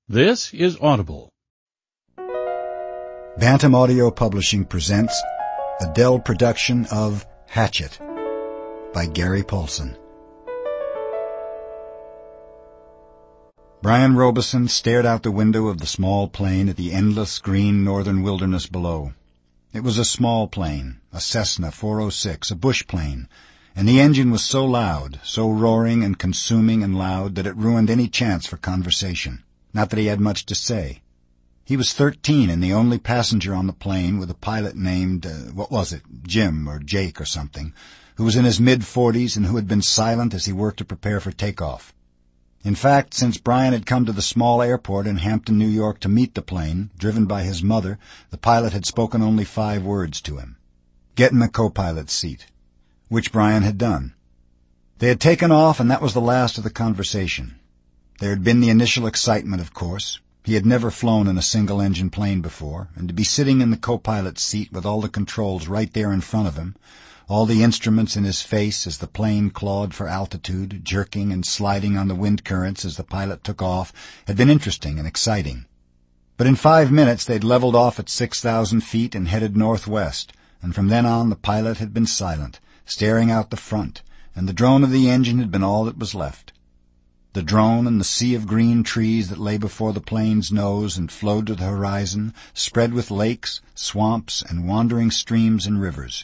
This is Audible. Bantam Audio Publishing presents a Dell production of Hatchet by Gary Paulsen. Brian Robeson stared out the window of the small plane at the endless green northern wilderness below. It was a small plane, a Cessna 406, a bush plane, and the engine was so loud, so roaring and consuming and loud that it ruined any chance for conversation. Not that he had much to say. He was 13 and the only passenger on the plane, with a pilot named, Jim or Jake or something, who was in his mid-40s and who had been silent as he worked to prepare for takeoff. In fact, since Brian had come to the small airport in Hampton, New York to meet the plane, driven by his mother, the pilot had spoken only 5 words to him. Get in the co-pilot's seat. Which Brian had done. They had taken off, and that was the last of the conversation. There had been the initial excitement, of course. He had never flown in a single-engine plane before, and to be sitting in the co-pilot's seat with all the controls right there in front of him, all the instruments in his face as the plane clawed for altitude, jerking and sliding on the wind currents as the pilot took off, had been interesting and exciting. But in 5 minutes they'd leveled off at 6,000 feet and headed northwest, and from then on the pilot had been silent, staring out the front, and the drone of the engine had been all that was left. The drone and the sea of green trees that lay before the plane's nose and flowed to the horizon, spread with lakes, swamps, and wandering streams and rivers.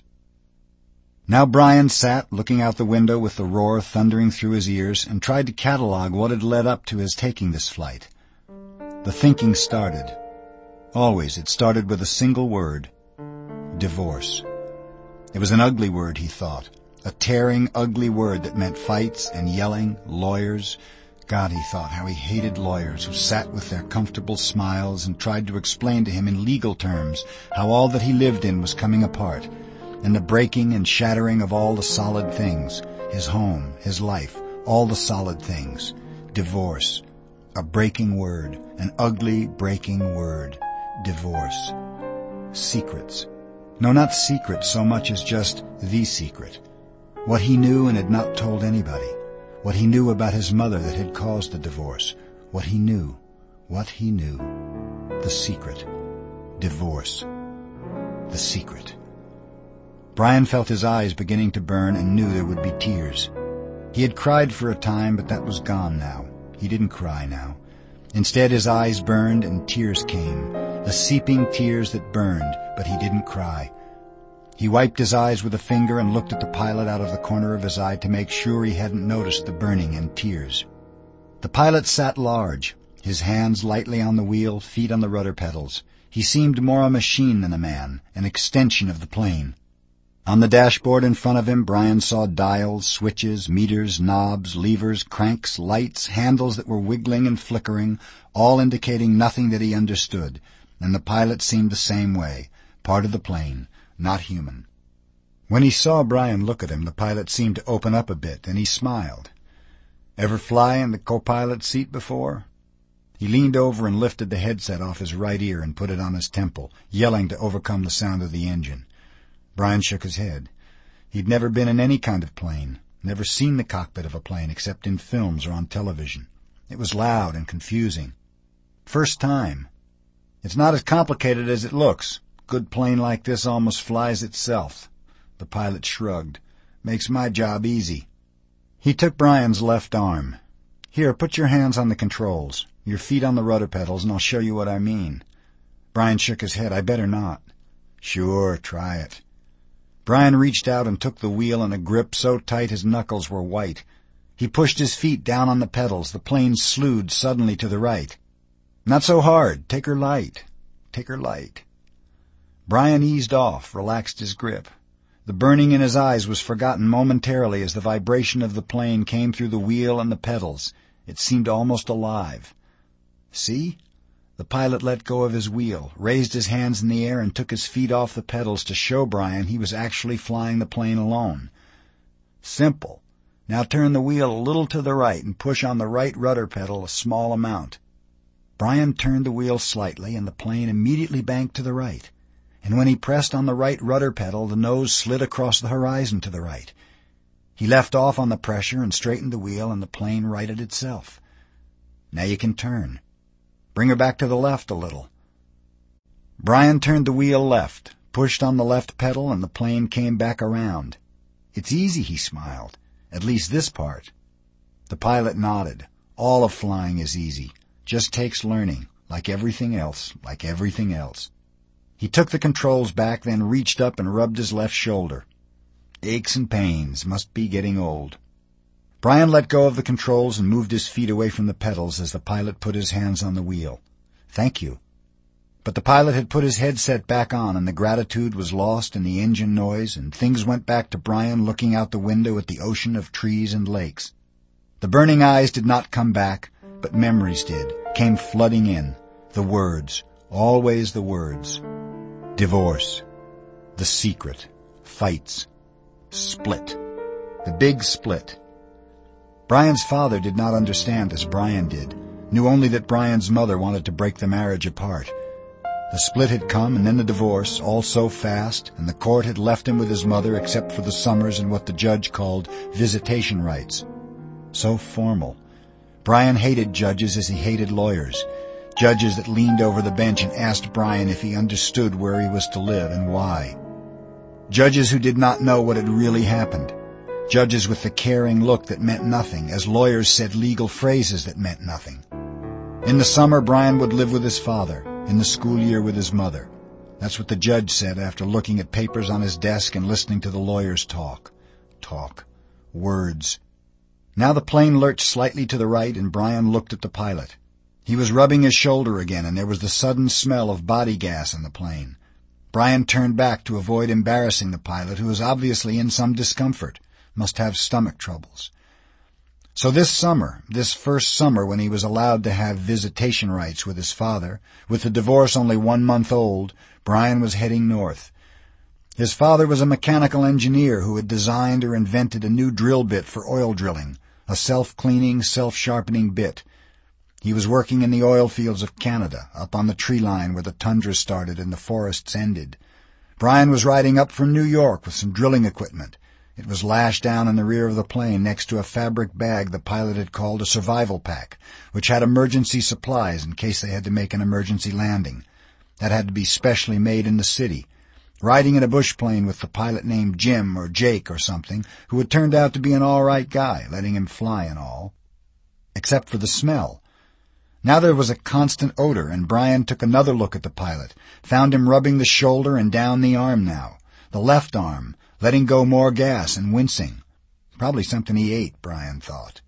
Now Brian sat looking out the window with the roar thundering through his ears and tried to catalog what had led up to his taking this flight. The thinking started. Always it started with a single word: divorce. It was an ugly word, he thought. A tearing, ugly word that meant fights and yelling, lawyers. God, he thought, how he hated lawyers who sat with their comfortable smiles and tried to explain to him in legal terms how all that he lived in was coming apart, and the breaking and shattering of all the solid things, his home, his life, all the solid things. Divorce. A breaking word, an ugly breaking word. Divorce. Secrets. No, not secrets so much as just the secret. What he knew and had not told anybody. What he knew about his mother that had caused the divorce. What he knew. The secret. Divorce. The secret. Brian felt his eyes beginning to burn and knew there would be tears. He had cried for a time, but that was gone now. He didn't cry now. Instead, his eyes burned and tears came, the seeping tears that burned, but he didn't cry. He wiped his eyes with a finger and looked at the pilot out of the corner of his eye to make sure he hadn't noticed the burning and tears. The pilot sat large, his hands lightly on the wheel, feet on the rudder pedals. He seemed more a machine than a man, an extension of the plane. On the dashboard in front of him, Brian saw dials, switches, meters, knobs, levers, cranks, lights, handles that were wiggling and flickering, all indicating nothing that he understood, and the pilot seemed the same way, part of the plane, not human. When he saw Brian look at him, the pilot seemed to open up a bit, and he smiled. Ever fly in the co-pilot seat before? He leaned over and lifted the headset off his right ear and put it on his temple, yelling to overcome the sound of the engine. Brian shook his head. He'd never been in any kind of plane, never seen the cockpit of a plane except in films or on television. It was loud and confusing. First time. It's not as complicated as it looks. Good plane like this almost flies itself. The pilot shrugged. Makes my job easy. He took Brian's left arm. Here, put your hands on the controls, your feet on the rudder pedals, and I'll show you what I mean. Brian shook his head. I better not. Sure, try it. Brian reached out and took the wheel in a grip so tight his knuckles were white. He pushed his feet down on the pedals. The plane slewed suddenly to the right. Not so hard. Take her light. Take her light. Brian eased off, relaxed his grip. The burning in his eyes was forgotten momentarily as the vibration of the plane came through the wheel and the pedals. It seemed almost alive. See? The pilot let go of his wheel, raised his hands in the air, and took his feet off the pedals to show Brian he was actually flying the plane alone. Simple. Now turn the wheel a little to the right and push on the right rudder pedal a small amount. Brian turned the wheel slightly, and the plane immediately banked to the right. And when he pressed on the right rudder pedal, the nose slid across the horizon to the right. He left off on the pressure and straightened the wheel, and the plane righted itself. Now you can turn. Bring her back to the left a little. Brian turned the wheel left, pushed on the left pedal, and the plane came back around. It's easy, he smiled. At least this part. The pilot nodded. All of flying is easy. Just takes learning, like everything else, like everything else. He took the controls back, then reached up and rubbed his left shoulder. Aches and pains, must be getting old. Brian let go of the controls and moved his feet away from the pedals as the pilot put his hands on the wheel. Thank you. But the pilot had put his headset back on, and the gratitude was lost in the engine noise, and things went back to Brian looking out the window at the ocean of trees and lakes. The burning eyes did not come back, but memories did, came flooding in. The words, always the words. Divorce. The secret. Fights. Split. The big split. Brian's father did not understand as Brian did, knew only that Brian's mother wanted to break the marriage apart. The split had come, and then the divorce, all so fast, and the court had left him with his mother except for the summers and what the judge called visitation rights. So formal. Brian hated judges as he hated lawyers, judges that leaned over the bench and asked Brian if he understood where he was to live and why. Judges who did not know what had really happened. Judges with the caring look that meant nothing, as lawyers said legal phrases that meant nothing. In the summer, Brian would live with his father, in the school year with his mother. That's what the judge said after looking at papers on his desk and listening to the lawyers talk. Talk. Words. Now the plane lurched slightly to the right, and Brian looked at the pilot. He was rubbing his shoulder again, and there was the sudden smell of body gas in the plane. Brian turned back to avoid embarrassing the pilot, who was obviously in some discomfort. Must have stomach troubles. So this summer, this first summer when he was allowed to have visitation rights with his father, with the divorce only 1 month old, Brian was heading north. His father was a mechanical engineer who had designed or invented a new drill bit for oil drilling, a self-cleaning, self-sharpening bit. He was working in the oil fields of Canada, up on the tree line where the tundra started and the forests ended. Brian was riding up from New York with some drilling equipment. It was lashed down in the rear of the plane next to a fabric bag the pilot had called a survival pack, which had emergency supplies in case they had to make an emergency landing. That had to be specially made in the city. Riding in a bush plane with the pilot named Jim or Jake or something, who had turned out to be an all-right guy, letting him fly and all. Except for the smell. Now there was a constant odor, and Brian took another look at the pilot, found him rubbing the shoulder and down the arm now, the left arm, letting go more gas and wincing. Probably something he ate, Brian thought.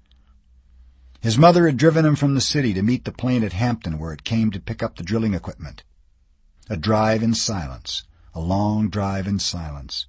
His mother had driven him from the city to meet the plane at Hampton where it came to pick up the drilling equipment. A drive in silence, a long drive in silence.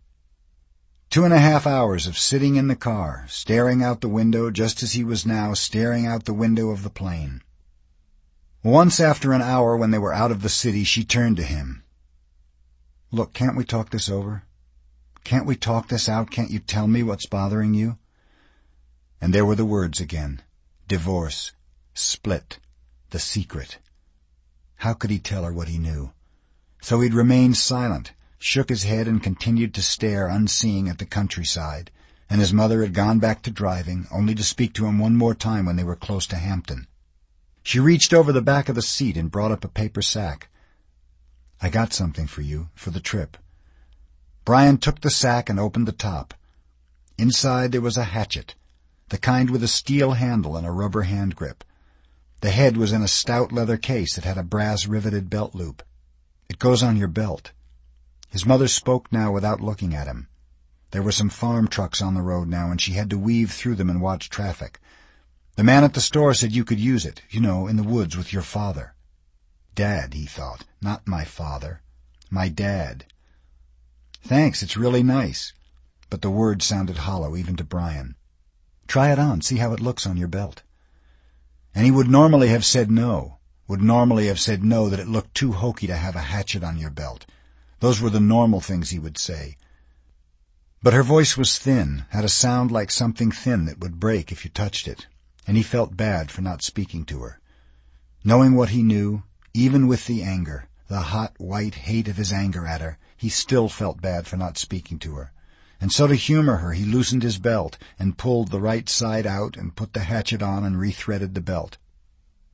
2.5 hours of sitting in the car, staring out the window just as he was now staring out the window of the plane. Once after an hour when they were out of the city, she turned to him. "Look, can't we talk this over? Can't we talk this out? Can't you tell me what's bothering you?" And there were the words again. Divorce. Split. The secret. How could he tell her what he knew? So he'd remained silent, shook his head and continued to stare unseeing at the countryside, and his mother had gone back to driving, only to speak to him one more time when they were close to Hampton. She reached over the back of the seat and brought up a paper sack. "I got something for you, for the trip." Brian took the sack and opened the top. Inside there was a hatchet, the kind with a steel handle and a rubber hand grip. The head was in a stout leather case that had a brass-riveted belt loop. "It goes on your belt." His mother spoke now without looking at him. There were some farm trucks on the road now, and she had to weave through them and watch traffic. The man at the store said you could use it, in the woods with your father. Dad, he thought, not my father. My dad. "Thanks, it's really nice." But the words sounded hollow even to Brian. "Try it on, see how it looks on your belt." And he would normally have said no, that it looked too hokey to have a hatchet on your belt. Those were the normal things he would say. But her voice was thin, had a sound like something thin that would break if you touched it, and he felt bad for not speaking to her. Knowing what he knew, even with the anger, the hot, white hate of his anger at her, he still felt bad for not speaking to her. And so to humor her, he loosened his belt and pulled the right side out and put the hatchet on and rethreaded the belt.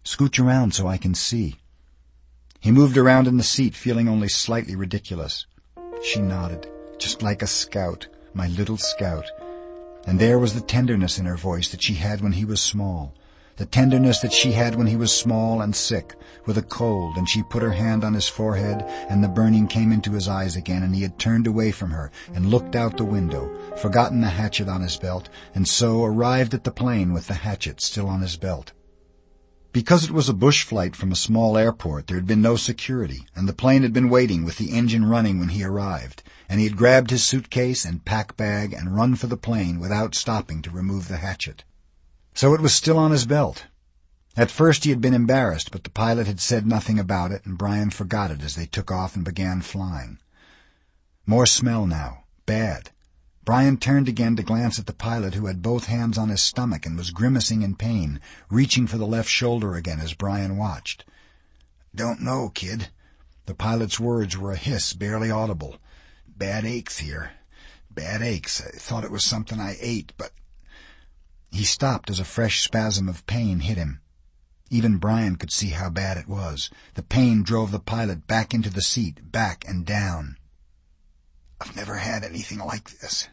Scooch around so I can see." He moved around in the seat, feeling only slightly ridiculous. She nodded, "Just like a scout, my little scout." And there was the tenderness in her voice that she had when he was small. The tenderness that she had when he was small and sick, with a cold, and she put her hand on his forehead, and the burning came into his eyes again, and he had turned away from her and looked out the window, forgotten the hatchet on his belt, and so arrived at the plane with the hatchet still on his belt. Because it was a bush flight from a small airport, there had been no security, and the plane had been waiting with the engine running when he arrived, and he had grabbed his suitcase and pack bag and run for the plane without stopping to remove the hatchet. So it was still on his belt. At first he had been embarrassed, but the pilot had said nothing about it, and Brian forgot it as they took off and began flying. More smell now. Bad. Brian turned again to glance at the pilot, who had both hands on his stomach and was grimacing in pain, reaching for the left shoulder again as Brian watched. "Don't know, kid." The pilot's words were a hiss, barely audible. "Bad aches here. Bad aches. I thought it was something I ate, but—" He stopped as a fresh spasm of pain hit him. Even Brian could see how bad it was. The pain drove the pilot back into the seat, back and down. "I've never had anything like this."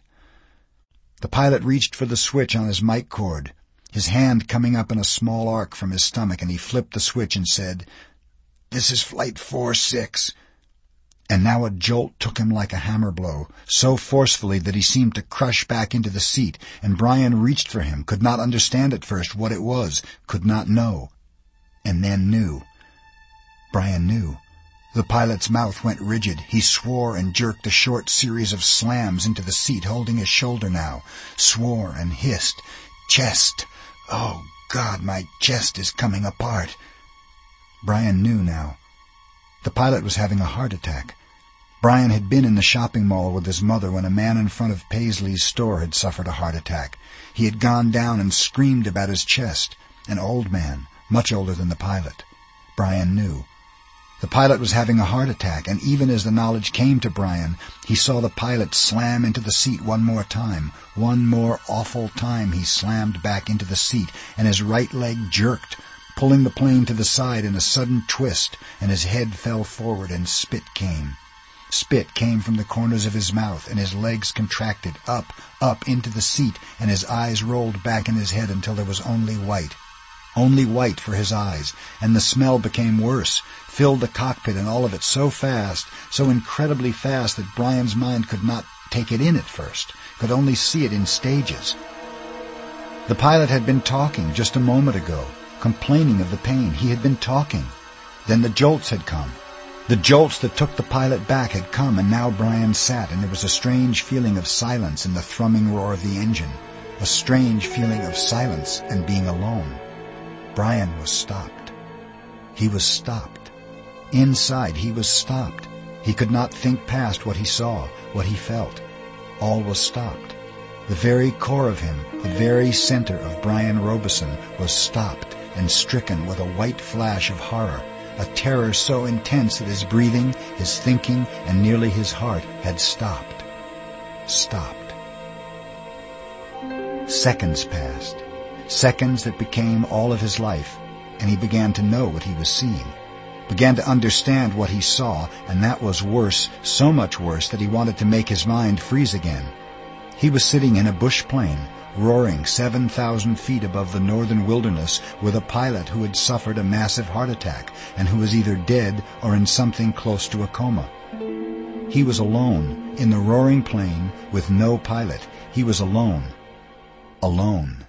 The pilot reached for the switch on his mic cord, his hand coming up in a small arc from his stomach, and he flipped the switch and said, "This is Flight 46. And now a jolt took him like a hammer blow, so forcefully that he seemed to crush back into the seat, and Brian reached for him, could not understand at first what it was, could not know, and then knew. Brian knew. The pilot's mouth went rigid. He swore and jerked a short series of slams into the seat, holding his shoulder now. Swore and hissed. "Chest! Oh, God, my chest is coming apart." Brian knew now. The pilot was having a heart attack. Brian had been in the shopping mall with his mother when a man in front of Paisley's store had suffered a heart attack. He had gone down and screamed about his chest. An old man, much older than the pilot. Brian knew. The pilot was having a heart attack, and even as the knowledge came to Brian, he saw the pilot slam into the seat one more time. One more awful time he slammed back into the seat, and his right leg jerked, pulling the plane to the side in a sudden twist, and his head fell forward and spit came. Spit came from the corners of his mouth, and his legs contracted up into the seat, and his eyes rolled back in his head until there was only white. Only white for his eyes, and the smell became worse, filled the cockpit and all of it so fast, so incredibly fast that Brian's mind could not take it in at first, could only see it in stages. The pilot had been talking just a moment ago, complaining of the pain. He had been talking. Then the jolts had come. The jolts that took the pilot back had come, and now Brian sat, and there was a strange feeling of silence in the thrumming roar of the engine, a strange feeling of silence and being alone. Brian was stopped. He was stopped. Inside, he was stopped. He could not think past what he saw, what he felt. All was stopped. The very core of him, the very center of Brian Robeson, was stopped and stricken with a white flash of horror, a terror so intense that his breathing, his thinking, and nearly his heart had stopped. Stopped. Seconds passed. Seconds that became all of his life, and he began to know what he was seeing, began to understand what he saw, and that was worse, so much worse that he wanted to make his mind freeze again. He was sitting in a bush plane, roaring 7,000 feet above the northern wilderness, with a pilot who had suffered a massive heart attack and who was either dead or in something close to a coma. He was alone in the roaring plane with no pilot. He was alone. Alone.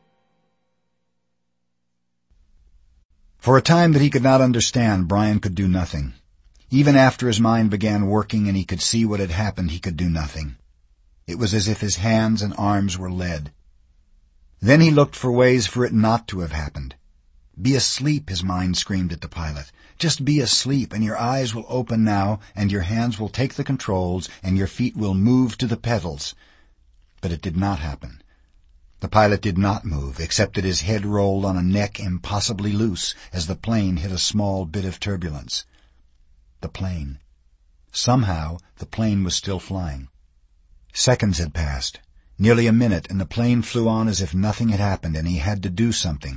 For a time that he could not understand, Brian could do nothing. Even after his mind began working and he could see what had happened, he could do nothing. It was as if his hands and arms were lead. Then he looked for ways for it not to have happened. "Be asleep," his mind screamed at the pilot. "Just be asleep, and your eyes will open now, and your hands will take the controls, and your feet will move to the pedals." But it did not happen. The pilot did not move, except that his head rolled on a neck impossibly loose as the plane hit a small bit of turbulence. The plane. Somehow, the plane was still flying. Seconds had passed. Nearly a minute, and the plane flew on as if nothing had happened, and he had to do something,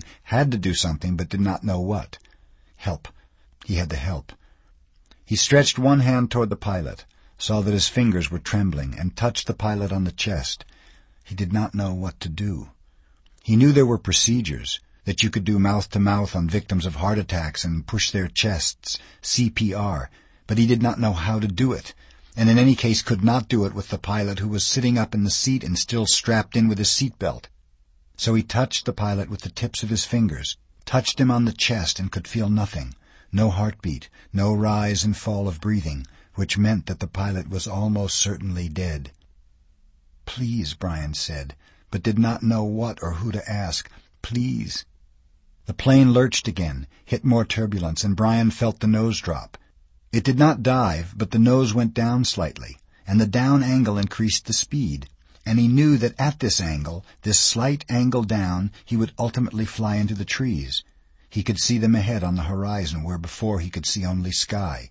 but did not know what. Help. He had to help. He stretched one hand toward the pilot, saw that his fingers were trembling, and touched the pilot on the chest. He did not know what to do. He knew there were procedures, that you could do mouth-to-mouth on victims of heart attacks and push their chests, CPR, but he did not know how to do it, and in any case could not do it with the pilot who was sitting up in the seat and still strapped in with his seatbelt. So he touched the pilot with the tips of his fingers, touched him on the chest, and could feel nothing, no heartbeat, no rise and fall of breathing, which meant that the pilot was almost certainly dead. "Please," Brian said, but did not know what or who to ask. "Please." The plane lurched again, hit more turbulence, and Brian felt the nose drop. It did not dive, but the nose went down slightly, and the down angle increased the speed, and he knew that at this angle, this slight angle down, he would ultimately fly into the trees. He could see them ahead on the horizon, where before he could see only sky.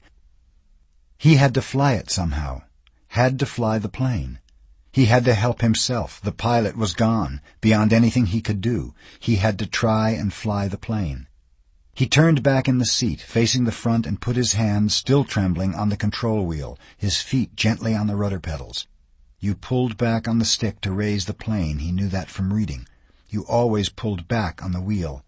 He had to fly it somehow, had to fly the plane. He had to help himself. The pilot was gone, beyond anything he could do. He had to try and fly the plane. He turned back in the seat, facing the front, and put his hands, still trembling, on the control wheel, his feet gently on the rudder pedals. You pulled back on the stick to raise the plane. He knew that from reading. You always pulled back on the wheel.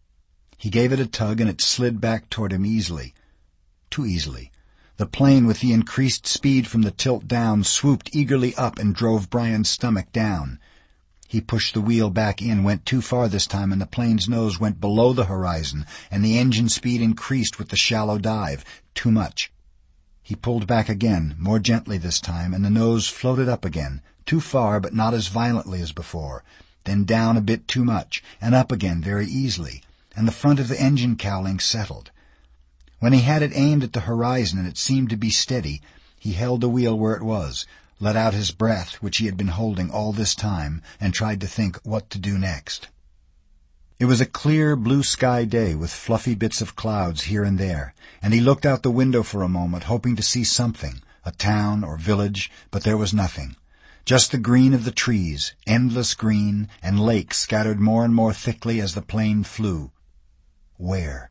He gave it a tug, and it slid back toward him easily. Too easily. The plane, with the increased speed from the tilt down, swooped eagerly up and drove Brian's stomach down. He pushed the wheel back in, went too far this time, and the plane's nose went below the horizon, and the engine speed increased with the shallow dive. Too much. He pulled back again, more gently this time, and the nose floated up again, too far but not as violently as before, then down a bit too much, and up again very easily, and the front of the engine cowling settled. When he had it aimed at the horizon and it seemed to be steady, he held the wheel where it was, let out his breath, which he had been holding all this time, and tried to think what to do next. It was a clear blue sky day with fluffy bits of clouds here and there, and he looked out the window for a moment, hoping to see something, a town or village, but there was nothing. Just the green of the trees, endless green, and lakes scattered more and more thickly as the plane flew. Where?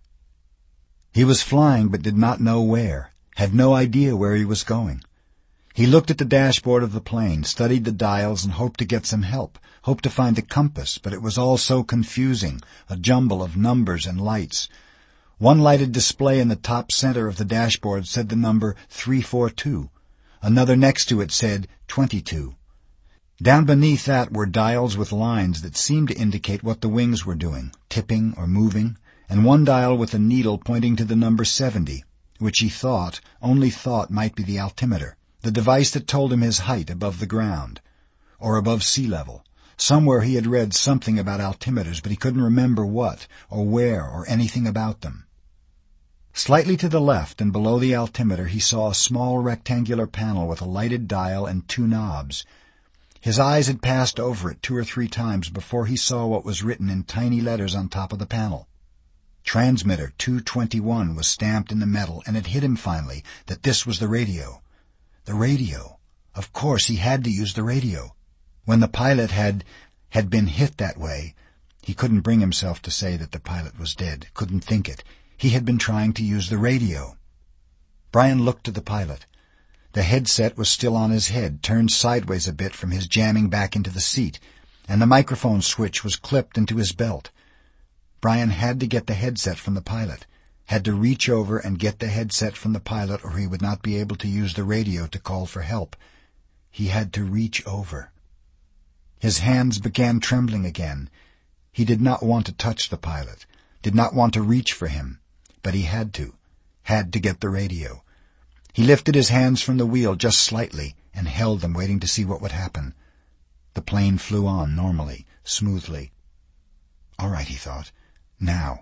He was flying but did not know where, had no idea where he was going. He looked at the dashboard of the plane, studied the dials, and hoped to get some help, hoped to find the compass, but it was all so confusing, a jumble of numbers and lights. One lighted display in the top center of the dashboard said the number 342. Another next to it said 22. Down beneath that were dials with lines that seemed to indicate what the wings were doing, tipping or moving, and one dial with a needle pointing to the number 70, which he only thought might be the altimeter, the device that told him his height above the ground, or above sea level. Somewhere he had read something about altimeters, but he couldn't remember what, or where, or anything about them. Slightly to the left and below the altimeter he saw a small rectangular panel with a lighted dial and two knobs. His eyes had passed over it 2 or 3 times before he saw what was written in tiny letters on top of the panel. Transmitter 221 was stamped in the metal, and it hit him finally that this was the radio. The radio. Of course, he had to use the radio. When the pilot had been hit that way, he couldn't bring himself to say that the pilot was dead, couldn't think it. He had been trying to use the radio. Brian looked to the pilot. The headset was still on his head, turned sideways a bit from his jamming back into the seat, and the microphone switch was clipped into his belt. Brian had to get the headset from the pilot, had to reach over and get the headset from the pilot, or he would not be able to use the radio to call for help. He had to reach over. His hands began trembling again. He did not want to touch the pilot, did not want to reach for him, but he had to get the radio. He lifted his hands from the wheel just slightly and held them, waiting to see what would happen. The plane flew on normally, smoothly. All right, he thought. Now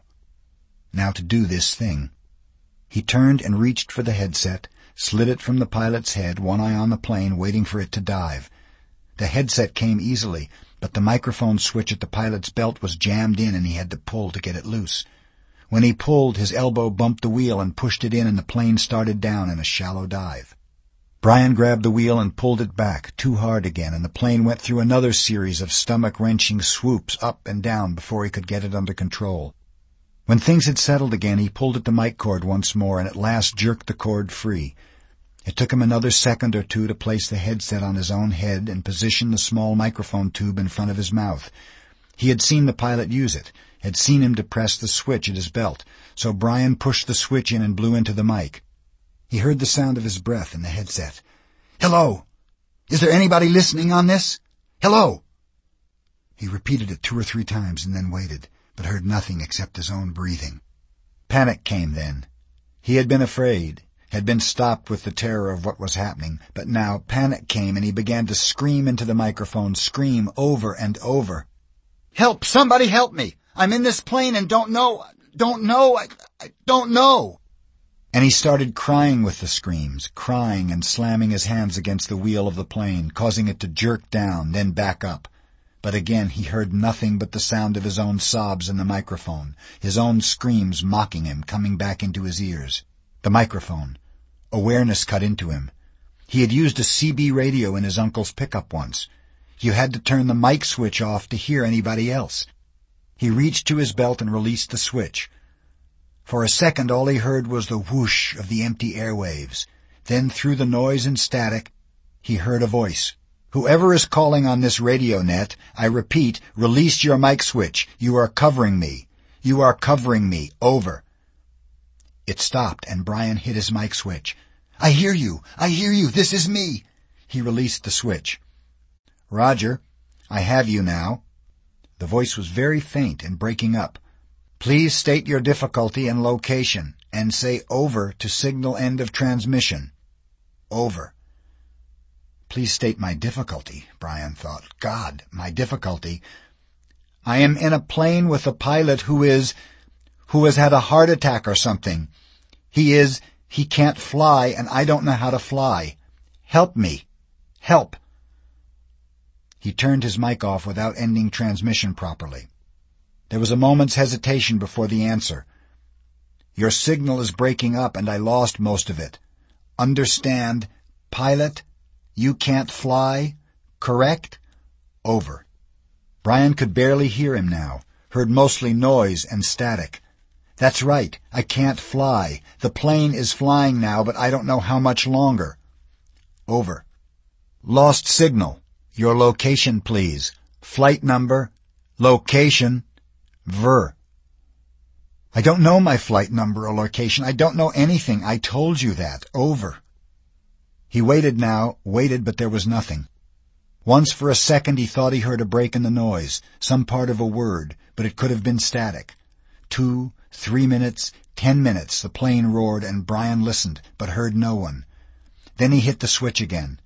to do this thing. He turned and reached for the headset, slid it from the pilot's head, one eye on the plane, waiting for it to dive. The headset came easily, but the microphone switch at the pilot's belt was jammed in, and he had to pull to get it loose. When he pulled, his elbow bumped the wheel and pushed it in, and the plane started down in a shallow dive. Brian grabbed the wheel and pulled it back, too hard again, and the plane went through another series of stomach-wrenching swoops up and down before he could get it under control. When things had settled again, he pulled at the mic cord once more and at last jerked the cord free. It took him another second or two to place the headset on his own head and position the small microphone tube in front of his mouth. He had seen the pilot use it, had seen him depress the switch at his belt, so Brian pushed the switch in and blew into the mic. He heard the sound of his breath in the headset. "Hello? Is there anybody listening on this? Hello?" He repeated it 2 or 3 times and then waited, but heard nothing except his own breathing. Panic came then. He had been afraid, had been stopped with the terror of what was happening, but now panic came and he began to scream into the microphone, scream over and over. "Help! Somebody help me! I'm in this plane and don't know. I don't know." And he started crying with the screams, crying and slamming his hands against the wheel of the plane, causing it to jerk down, then back up. But again he heard nothing but the sound of his own sobs in the microphone, his own screams mocking him, coming back into his ears. The microphone. Awareness cut into him. He had used a CB radio in his uncle's pickup once. You had to turn the mic switch off to hear anybody else. He reached to his belt and released the switch. For a second all he heard was the whoosh of the empty airwaves. Then through the noise and static, he heard a voice. "Whoever is calling on this radio net, I repeat, release your mic switch. You are covering me. You are covering me. Over." It stopped and Brian hit his mic switch. I hear you. This is me." He released the switch. "Roger, I have you now." The voice was very faint and breaking up. "Please state your difficulty and location, and say over to signal end of transmission." Over. Please state my difficulty, Brian thought. God, my difficulty. "I am in a plane with a pilot who has had a heart attack or something. He can't fly, and I don't know how to fly. Help me. Help." He turned his mic off without ending transmission properly. There was a moment's hesitation before the answer. "Your signal is breaking up, and I lost most of it. Understand, pilot, you can't fly, correct? Over." Brian could barely hear him now, heard mostly noise and static. "That's right, I can't fly. The plane is flying now, but I don't know how much longer." Over. "Lost signal. Your location, please. Flight number. Location. Ver." "I don't know my flight number or location. I don't know anything. I told you that. Over." He waited now, but there was nothing. Once for a second he thought he heard a break in the noise, some part of a word, but it could have been static. 2, 3 minutes, 10 minutes the plane roared, and Brian listened, but heard no one. Then he hit the switch again.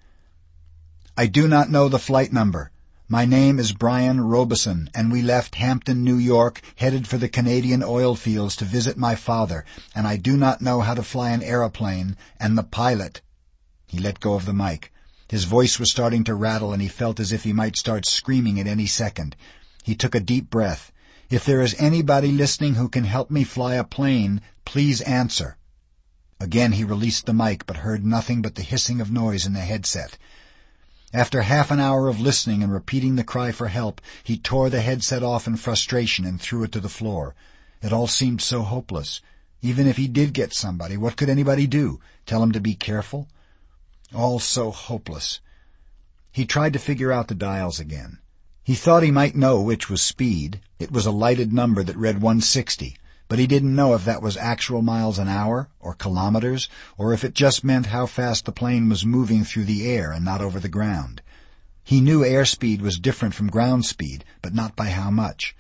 "I do not know the flight number. My name is Brian Robeson, and we left Hampton, New York, headed for the Canadian oil fields to visit my father, and I do not know how to fly an aeroplane, and the pilot—" He let go of the mic. His voice was starting to rattle, and he felt as if he might start screaming at any second. He took a deep breath. "If there is anybody listening who can help me fly a plane, please answer." Again he released the mic, but heard nothing but the hissing of noise in the headset. After half an hour of listening and repeating the cry for help, he tore the headset off in frustration and threw it to the floor. It all seemed so hopeless. Even if he did get somebody, what could anybody do? Tell him to be careful? All so hopeless. He tried to figure out the dials again. He thought he might know which was speed. It was a lighted number that read 160, but he didn't know if that was actual miles an hour or kilometers, or if it just meant how fast the plane was moving through the air and not over the ground. He knew airspeed was different from ground speed, but not by how much.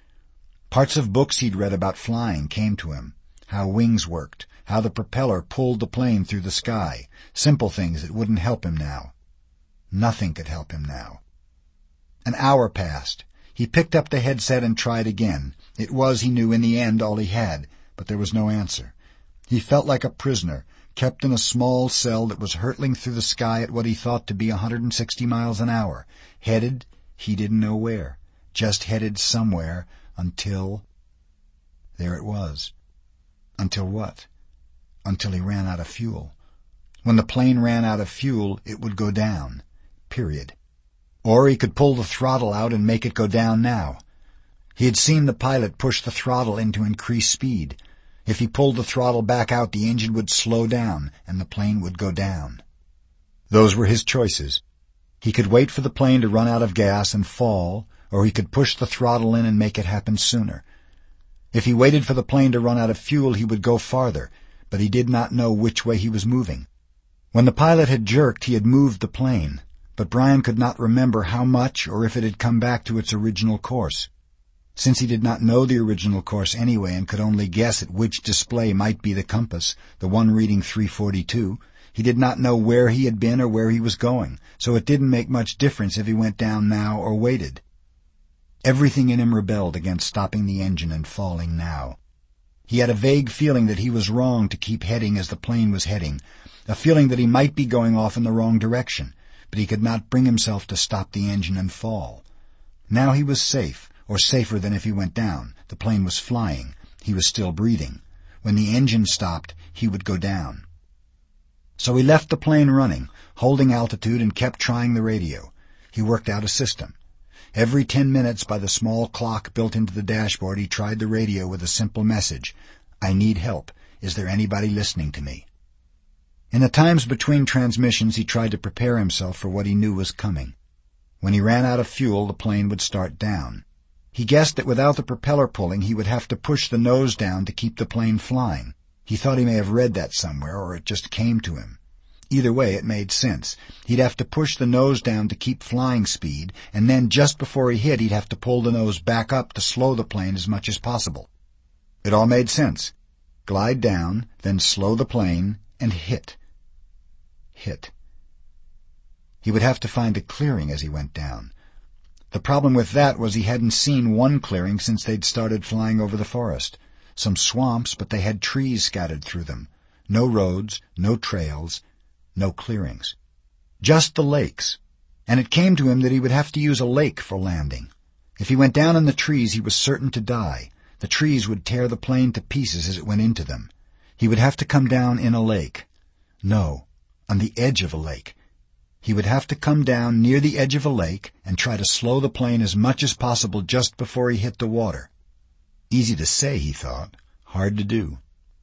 Parts of books he'd read about flying came to him, how wings worked, how the propeller pulled the plane through the sky, simple things that wouldn't help him now. Nothing could help him now. An hour passed. He picked up the headset and tried again. It was, he knew, in the end all he had, but there was no answer. He felt like a prisoner, kept in a small cell that was hurtling through the sky at what he thought to be 160 miles an hour, headed, he didn't know where, just headed somewhere until... There it was. Until what? Until he ran out of fuel. When the plane ran out of fuel, it would go down. Period. Or he could pull the throttle out and make it go down now. He had seen the pilot push the throttle in to increase speed. If he pulled the throttle back out, the engine would slow down and the plane would go down. Those were his choices. He could wait for the plane to run out of gas and fall, or he could push the throttle in and make it happen sooner. If he waited for the plane to run out of fuel, he would go farther, but he did not know which way he was moving. When the pilot had jerked, he had moved the plane, but Brian could not remember how much or if it had come back to its original course. Since he did not know the original course anyway and could only guess at which display might be the compass, the one reading 342, he did not know where he had been or where he was going, so it didn't make much difference if he went down now or waited. Everything in him rebelled against stopping the engine and falling now. He had a vague feeling that he was wrong to keep heading as the plane was heading, a feeling that he might be going off in the wrong direction, but he could not bring himself to stop the engine and fall. Now he was safe, or safer than if he went down. The plane was flying. He was still breathing. When the engine stopped, he would go down. So he left the plane running, holding altitude, and kept trying the radio. He worked out a system. Every 10 minutes, by the small clock built into the dashboard, he tried the radio with a simple message: "I need help. Is there anybody listening to me?" In the times between transmissions, he tried to prepare himself for what he knew was coming. When he ran out of fuel, the plane would start down. He guessed that without the propeller pulling, he would have to push the nose down to keep the plane flying. He thought he may have read that somewhere, or it just came to him. Either way, it made sense. He'd have to push the nose down to keep flying speed, and then just before he hit, he'd have to pull the nose back up to slow the plane as much as possible. It all made sense. Glide down, then slow the plane, and hit. Hit. He would have to find a clearing as he went down. The problem with that was he hadn't seen one clearing since they'd started flying over the forest. Some swamps, but they had trees scattered through them. No roads, no trails, no clearings. Just the lakes. And it came to him that he would have to use a lake for landing. If he went down in the trees, he was certain to die. The trees would tear the plane to pieces as it went into them. He would have to come down in a lake. No, on the edge of a lake. He would have to come down near the edge of a lake and try to slow the plane as much as possible just before he hit the water. Easy to say, he thought. Hard to do.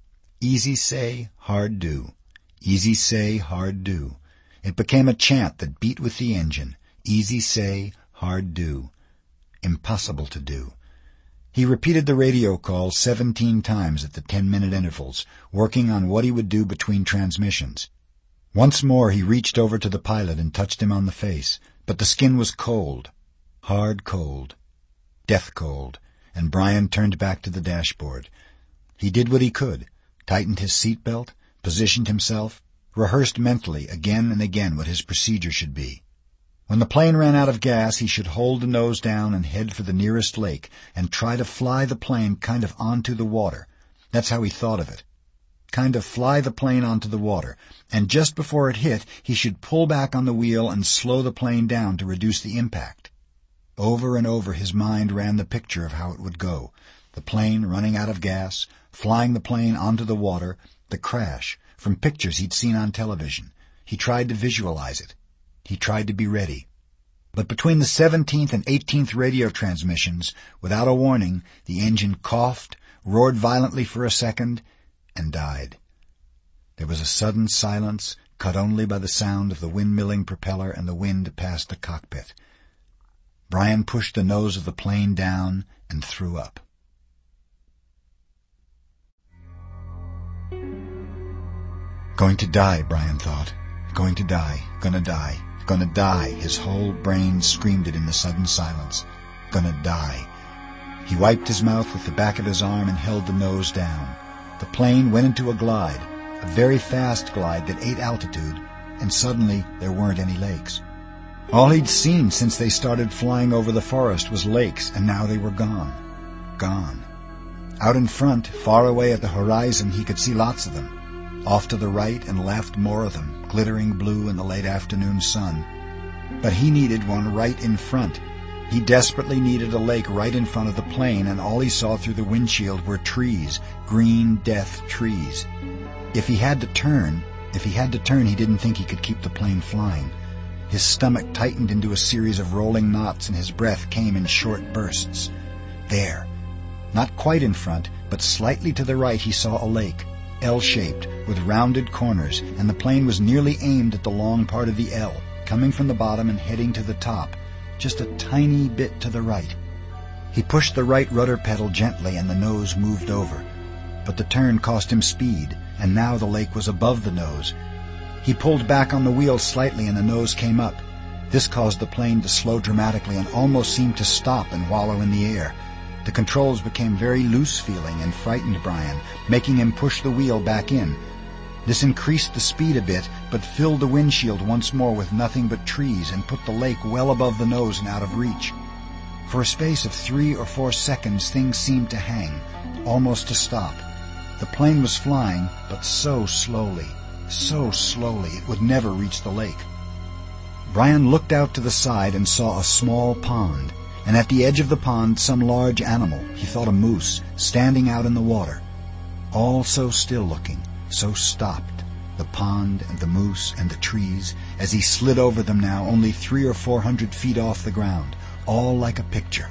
Easy say, hard do. Easy say, hard do. It became a chant that beat with the engine. Easy say, hard do. Impossible to do. He repeated the radio call 17 times at the 10-minute intervals, working on what he would do between transmissions. Once more he reached over to the pilot and touched him on the face, but the skin was cold. Hard cold. Death cold. And Brian turned back to the dashboard. He did what he could, tightened his seatbelt, positioned himself, rehearsed mentally again and again what his procedure should be. When the plane ran out of gas, he should hold the nose down and head for the nearest lake and try to fly the plane kind of onto the water. That's how he thought of it. Kind of fly the plane onto the water, and just before it hit, he should pull back on the wheel and slow the plane down to reduce the impact. Over and over his mind ran the picture of how it would go. The plane running out of gas, flying the plane onto the water, the crash, from pictures he'd seen on television. He tried to visualize it. He tried to be ready. But between the 17th and 18th radio transmissions, without a warning, the engine coughed, roared violently for a second, and died. There was a sudden silence, cut only by the sound of the windmilling propeller and the wind past the cockpit. Brian pushed the nose of the plane down and threw up. Going to die, Brian thought. Going to die, gonna die, gonna die. His whole brain screamed it in the sudden silence. Gonna die. He wiped his mouth with the back of his arm and held the nose down. The plane went into a glide, a very fast glide that ate altitude, and suddenly there weren't any lakes. All he'd seen since they started flying over the forest was lakes, and now they were gone. Gone. Out in front, far away at the horizon, he could see lots of them. Off to the right and left, more of them, glittering blue in the late afternoon sun. But he needed one right in front. He desperately needed a lake right in front of the plane, and all he saw through the windshield were trees, green death trees. If he had to turn, If he had to turn, he didn't think he could keep the plane flying. His stomach tightened into a series of rolling knots, and his breath came in short bursts. There, not quite in front, but slightly to the right, he saw a lake, L-shaped, with rounded corners, and the plane was nearly aimed at the long part of the L, coming from the bottom and heading to the top, just a tiny bit to the right. He pushed the right rudder pedal gently, and the nose moved over. But the turn cost him speed, and now the lake was above the nose. He pulled back on the wheel slightly, and the nose came up. This caused the plane to slow dramatically and almost seemed to stop and wallow in the air. The controls became very loose-feeling and frightened Brian, making him push the wheel back in. This increased the speed a bit, but filled the windshield once more with nothing but trees and put the lake well above the nose and out of reach. For a space of 3 or 4 seconds, things seemed to hang, almost to stop. The plane was flying, but so slowly it would never reach the lake. Brian looked out to the side and saw a small pond, and at the edge of the pond some large animal, he thought a moose, standing out in the water. All so still-looking, so stopped, the pond and the moose and the trees, as he slid over them now only 300 or 400 feet off the ground, all like a picture.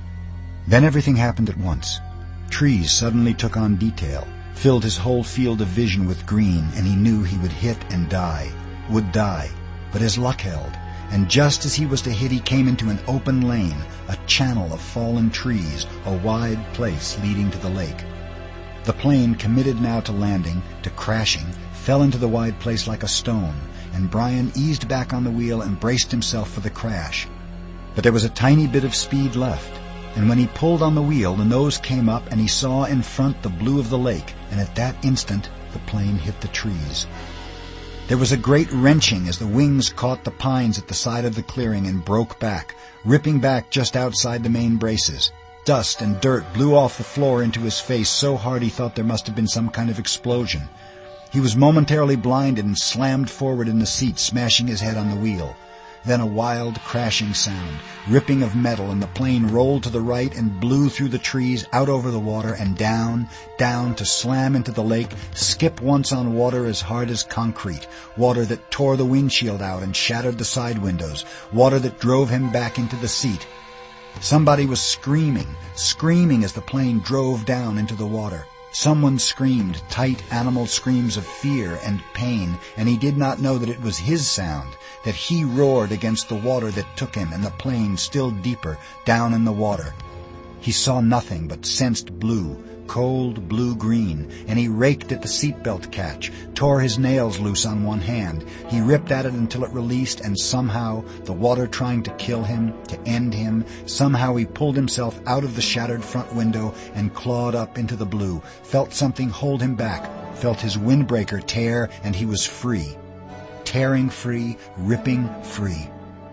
Then everything happened at once. Trees suddenly took on detail, filled his whole field of vision with green, and he knew he would hit and would die. But his luck held, and just as he was to hit, he came into an open lane, a channel of fallen trees, a wide place leading to the lake. The plane, committed now to landing, to crashing, fell into the wide place like a stone, and Brian eased back on the wheel and braced himself for the crash. But there was a tiny bit of speed left, and when he pulled on the wheel, the nose came up and he saw in front the blue of the lake, and at that instant the plane hit the trees. There was a great wrenching as the wings caught the pines at the side of the clearing and broke back, ripping back just outside the main braces. Dust and dirt blew off the floor into his face so hard he thought there must have been some kind of explosion. He was momentarily blinded and slammed forward in the seat, smashing his head on the wheel. Then a wild crashing sound, ripping of metal, and the plane rolled to the right and blew through the trees, out over the water, and down to slam into the lake, skip once on water as hard as concrete, water that tore the windshield out and shattered the side windows, water that drove him back into the seat. Somebody was screaming as the plane drove down into the water. Someone screamed, tight animal screams of fear and pain, and he did not know that it was his sound, that he roared against the water that took him and the plane still deeper down in the water. He saw nothing but sensed blue, cold blue-green, and he raked at the seatbelt catch, tore his nails loose on one hand. He ripped at it until it released, and somehow, the water trying to kill him, to end him, somehow he pulled himself out of the shattered front window and clawed up into the blue, felt something hold him back, felt his windbreaker tear, and he was free. Tearing free, ripping free.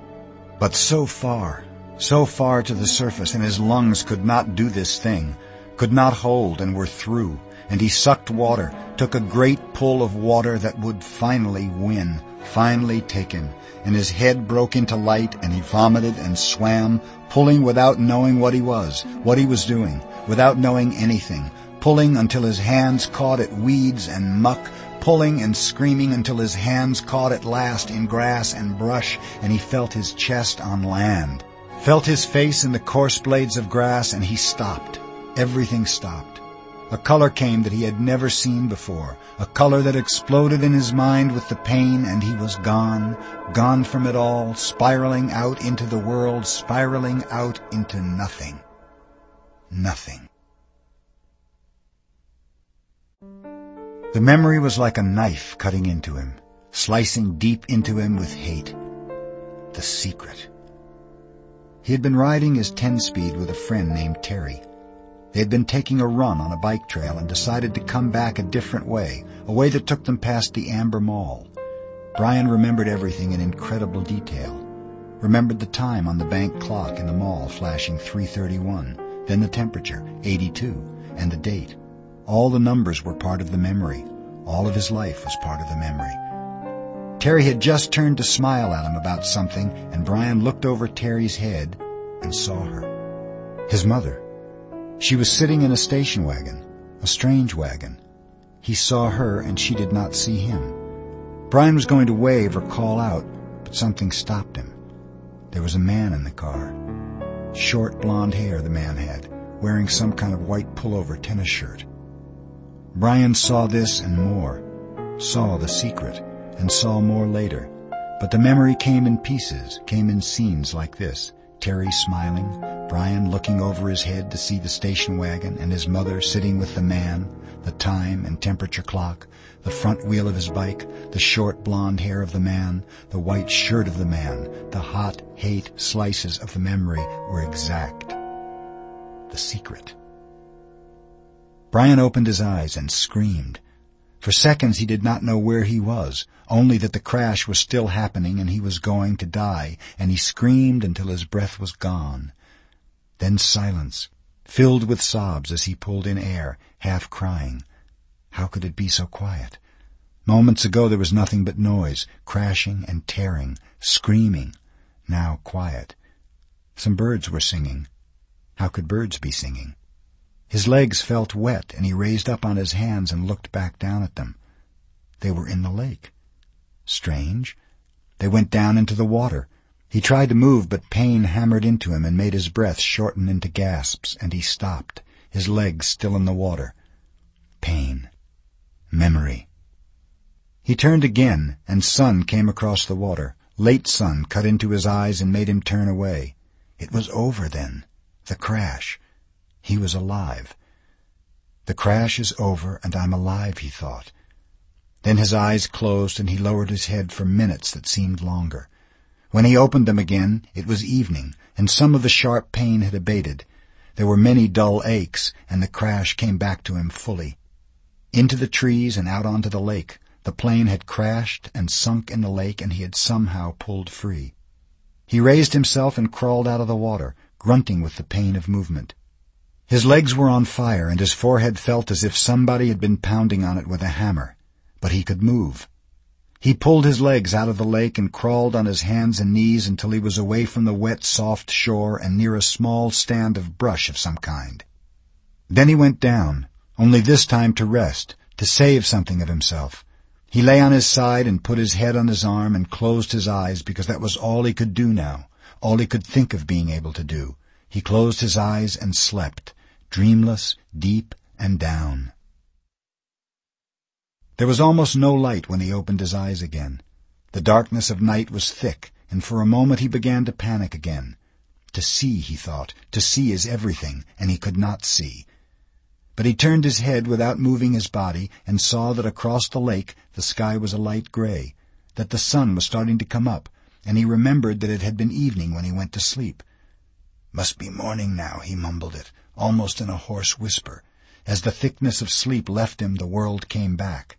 But so far to the surface, and his lungs could not do this thing, could not hold, and were through, and he sucked water, took a great pull of water that would finally win, finally take him, and his head broke into light, and he vomited and swam, pulling without knowing what he was doing, without knowing anything, pulling until his hands caught at weeds and muck, pulling and screaming until his hands caught at last in grass and brush, and he felt his chest on land, felt his face in the coarse blades of grass, and he stopped. Everything stopped. A color came that he had never seen before, a color that exploded in his mind with the pain, and he was gone from it all, spiraling out into the world, spiraling out into nothing. Nothing. The memory was like a knife cutting into him, slicing deep into him with hate. The secret. He had been riding his 10-speed with a friend named Terry. They had been taking a run on a bike trail and decided to come back a different way, a way that took them past the Amber Mall. Brian remembered everything in incredible detail. Remembered the time on the bank clock in the mall flashing 3:31, then the temperature, 82, and the date. All the numbers were part of the memory. All of his life was part of the memory. Terry had just turned to smile at him about something, and Brian looked over Terry's head and saw her. His mother. She was sitting in a station wagon, a strange wagon. He saw her, and she did not see him. Brian was going to wave or call out, but something stopped him. There was a man in the car. Short blonde hair the man had, wearing some kind of white pullover tennis shirt. Brian saw this and more, saw the secret, and saw more later. But the memory came in pieces, came in scenes like this. Terry smiling, Brian looking over his head to see the station wagon, and his mother sitting with the man, the time and temperature clock, the front wheel of his bike, the short blonde hair of the man, the white shirt of the man. The hot hate slices of the memory were exact. The secret. Brian opened his eyes and screamed. For seconds he did not know where he was, only that the crash was still happening and he was going to die, and he screamed until his breath was gone. Then silence, filled with sobs as he pulled in air, half crying. How could it be so quiet? Moments ago there was nothing but noise, crashing and tearing, screaming. Now quiet. Some birds were singing. How could birds be singing? His legs felt wet, and he raised up on his hands and looked back down at them. They were in the lake. Strange. They went down into the water. He tried to move, but pain hammered into him and made his breath shorten into gasps, and he stopped, his legs still in the water. Pain. Memory. He turned again, and sun came across the water. Late sun cut into his eyes and made him turn away. It was over then. The crash. He was alive. The crash is over, and I'm alive, he thought. Then his eyes closed, and he lowered his head for minutes that seemed longer. When he opened them again, it was evening, and some of the sharp pain had abated. There were many dull aches, and the crash came back to him fully. Into the trees and out onto the lake. The plane had crashed and sunk in the lake, and he had somehow pulled free. He raised himself and crawled out of the water, grunting with the pain of movement. His legs were on fire, and his forehead felt as if somebody had been pounding on it with a hammer. But he could move. He pulled his legs out of the lake and crawled on his hands and knees until he was away from the wet, soft shore and near a small stand of brush of some kind. Then he went down, only this time to rest, to save something of himself. He lay on his side and put his head on his arm and closed his eyes because that was all he could do now, all he could think of being able to do. He closed his eyes and slept, dreamless, deep, and down. There was almost no light when he opened his eyes again. The darkness of night was thick, and for a moment he began to panic again. To see, he thought, to see is everything, and he could not see. But he turned his head without moving his body and saw that across the lake the sky was a light gray, that the sun was starting to come up, and he remembered that it had been evening when he went to sleep. "Must be morning now," he mumbled it, almost in a hoarse whisper. As the thickness of sleep left him, the world came back.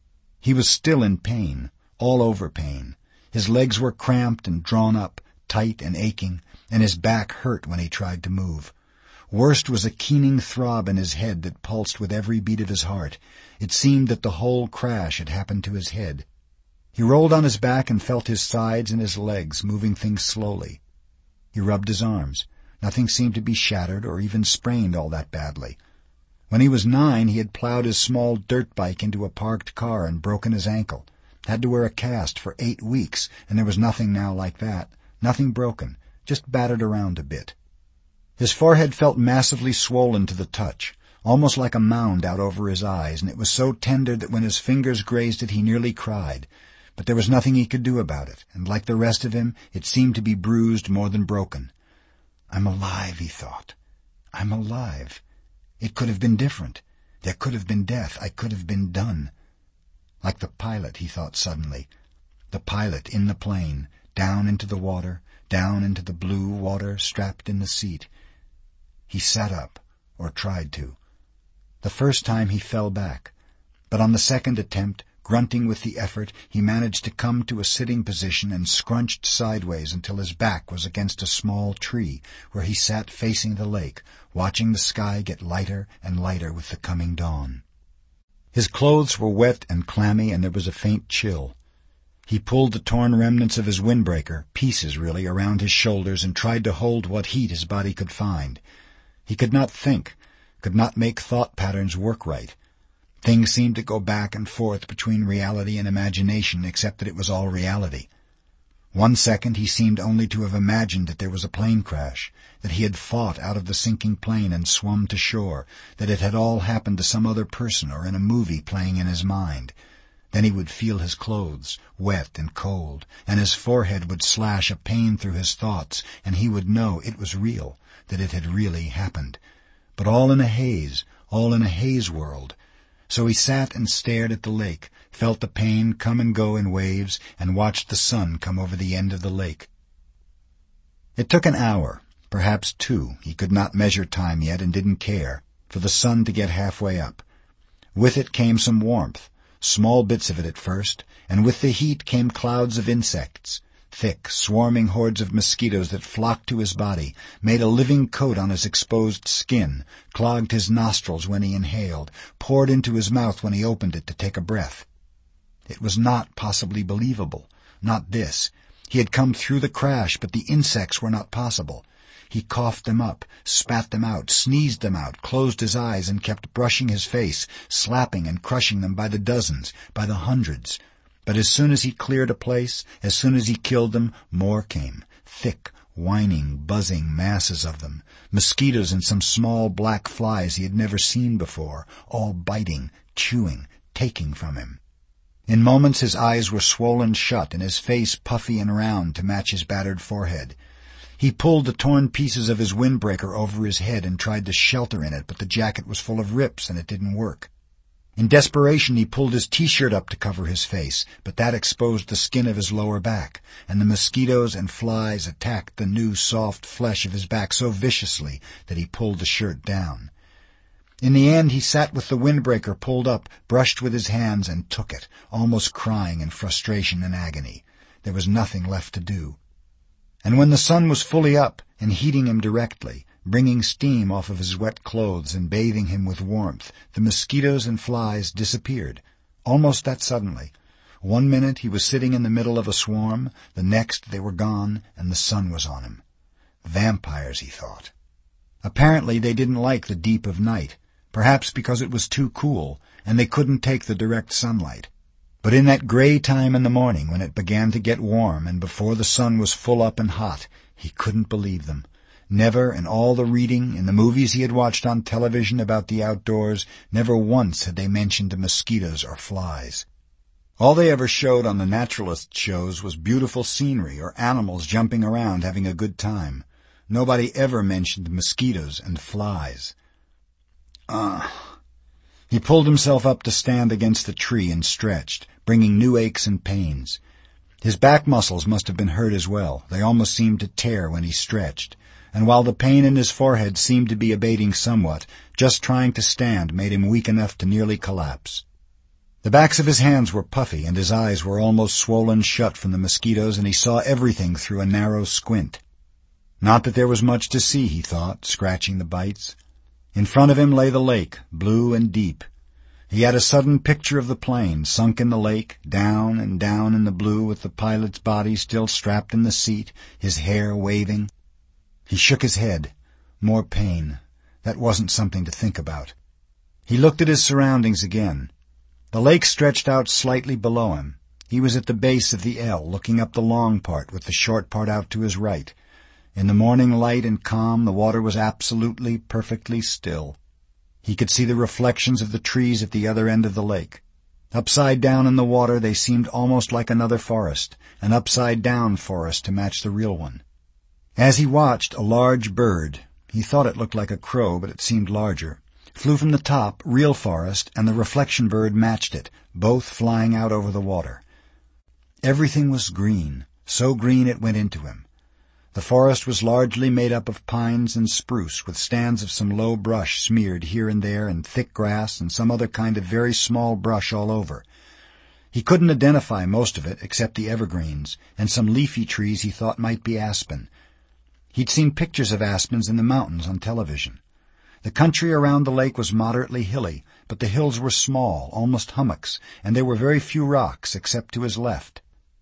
He was still in pain, all over pain. His legs were cramped and drawn up, tight and aching, and his back hurt when he tried to move. Worst was a keening throb in his head that pulsed with every beat of his heart. It seemed that the whole crash had happened to his head. He rolled on his back and felt his sides and his legs moving things slowly. He rubbed his arms. Nothing seemed to be shattered or even sprained all that badly. When he was 9, he had plowed his small dirt bike into a parked car and broken his ankle. Had to wear a cast for 8 weeks, and there was nothing now like that. Nothing broken, just battered around a bit. His forehead felt massively swollen to the touch, almost like a mound out over his eyes, and it was so tender that when his fingers grazed it he nearly cried. But there was nothing he could do about it, and like the rest of him, it seemed to be bruised more than broken. "I'm alive," he thought. "I'm alive. It could have been different. There could have been death. I could have been done." Like the pilot, he thought suddenly. The pilot in the plane, down into the water, down into the blue water, strapped in the seat. He sat up, or tried to. The first time he fell back, but on the second attempt, grunting with the effort, he managed to come to a sitting position and scrunched sideways until his back was against a small tree, where he sat facing the lake, watching the sky get lighter and lighter with the coming dawn. His clothes were wet and clammy, and there was a faint chill. He pulled the torn remnants of his windbreaker, pieces really, around his shoulders and tried to hold what heat his body could find. He could not think, could not make thought patterns work right. Things seemed to go back and forth between reality and imagination, except that it was all reality. 1 second he seemed only to have imagined that there was a plane crash, that he had fought out of the sinking plane and swum to shore, that it had all happened to some other person or in a movie playing in his mind. Then he would feel his clothes, wet and cold, and his forehead would slash a pain through his thoughts, and he would know it was real, that it had really happened. But all in a haze world. So he sat and stared at the lake, felt the pain come and go in waves, and watched the sun come over the end of the lake. It took an hour, perhaps 2, he could not measure time yet and didn't care, for the sun to get halfway up. With it came some warmth, small bits of it at first, and with the heat came clouds of insects, thick, swarming hordes of mosquitoes that flocked to his body, made a living coat on his exposed skin, clogged his nostrils when he inhaled, poured into his mouth when he opened it to take a breath. It was not possibly believable. Not this. He had come through the crash, but the insects were not possible. He coughed them up, spat them out, sneezed them out, closed his eyes, and kept brushing his face, slapping and crushing them by the dozens, by the hundreds. But as soon as he cleared a place, as soon as he killed them, more came, thick, whining, buzzing masses of them, mosquitoes and some small black flies he had never seen before, all biting, chewing, taking from him. In moments his eyes were swollen shut and his face puffy and round to match his battered forehead. He pulled the torn pieces of his windbreaker over his head and tried to shelter in it, but the jacket was full of rips and it didn't work. In desperation he pulled his T-shirt up to cover his face, but that exposed the skin of his lower back, and the mosquitoes and flies attacked the new soft flesh of his back so viciously that he pulled the shirt down. In the end he sat with the windbreaker pulled up, brushed with his hands, and took it, almost crying in frustration and agony. There was nothing left to do. And when the sun was fully up and heating him directly, bringing steam off of his wet clothes and bathing him with warmth, the mosquitoes and flies disappeared, almost that suddenly. 1 minute he was sitting in the middle of a swarm, the next they were gone and the sun was on him. Vampires, he thought. Apparently they didn't like the deep of night, perhaps because it was too cool, and they couldn't take the direct sunlight. But in that gray time in the morning, when it began to get warm and before the sun was full up and hot, he couldn't believe them. Never, in all the reading, in the movies he had watched on television about the outdoors, never once had they mentioned mosquitoes or flies. All they ever showed on the naturalist shows was beautiful scenery or animals jumping around having a good time. Nobody ever mentioned mosquitoes and flies. He pulled himself up to stand against the tree and stretched, bringing new aches and pains. His back muscles must have been hurt as well. They almost seemed to tear when he stretched. And while the pain in his forehead seemed to be abating somewhat, just trying to stand made him weak enough to nearly collapse. The backs of his hands were puffy, and his eyes were almost swollen shut from the mosquitoes, and he saw everything through a narrow squint. Not that there was much to see, he thought, scratching the bites. In front of him lay the lake, blue and deep. He had a sudden picture of the plane, sunk in the lake, down and down in the blue, with the pilot's body still strapped in the seat, his hair waving. He shook his head. More pain. That wasn't something to think about. He looked at his surroundings again. The lake stretched out slightly below him. He was at the base of the L, looking up the long part with the short part out to his right. In the morning light and calm, the water was absolutely, perfectly still. He could see the reflections of the trees at the other end of the lake. Upside down in the water they seemed almost like another forest, an upside-down forest to match the real one. As he watched, a large bird, he thought it looked like a crow, but it seemed larger, flew from the top, real forest, and the reflection bird matched it, both flying out over the water. Everything was green, so green it went into him. The forest was largely made up of pines and spruce, with stands of some low brush smeared here and there, and thick grass and some other kind of very small brush all over. He couldn't identify most of it, except the evergreens, and some leafy trees he thought might be aspen. He'd seen pictures of aspens in the mountains on television. The country around the lake was moderately hilly, but the hills were small, almost hummocks, and there were very few rocks except to his left.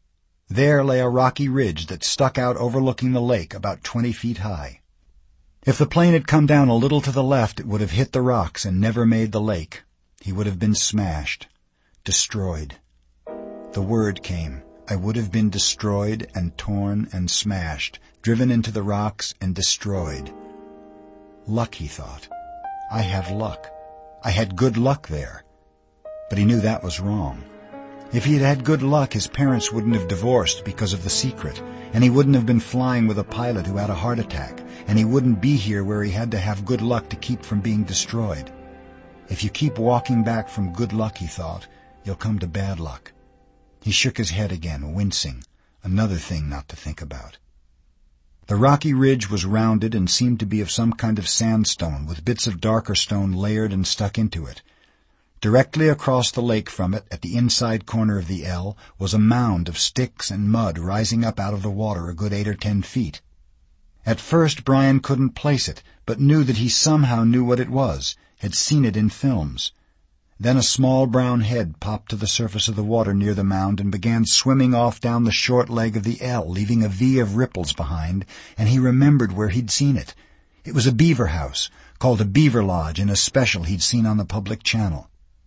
There lay a rocky ridge that stuck out overlooking the lake about 20 feet high. If the plane had come down a little to the left, it would have hit the rocks and never made the lake. He would have been smashed, destroyed. The word came. I would have been destroyed and torn and smashed, driven into the rocks and destroyed. Luck, he thought. I have luck. I had good luck there. But he knew that was wrong. If he had had good luck, his parents wouldn't have divorced because of the secret, and he wouldn't have been flying with a pilot who had a heart attack, and he wouldn't be here where he had to have good luck to keep from being destroyed. If you keep walking back from good luck, he thought, you'll come to bad luck. He shook his head again, wincing, another thing not to think about. The rocky ridge was rounded and seemed to be of some kind of sandstone, with bits of darker stone layered and stuck into it. Directly across the lake from it, at the inside corner of the L, was a mound of sticks and mud rising up out of the water a good 8 or 10 feet. At first Brian couldn't place it, but knew that he somehow knew what it was, had seen it in films. Then a small brown head popped to the surface of the water near the mound and began swimming off down the short leg of the L, leaving a V of ripples behind, and he remembered where he'd seen it. It was a beaver house, called a beaver lodge in a special he'd seen on the public channel.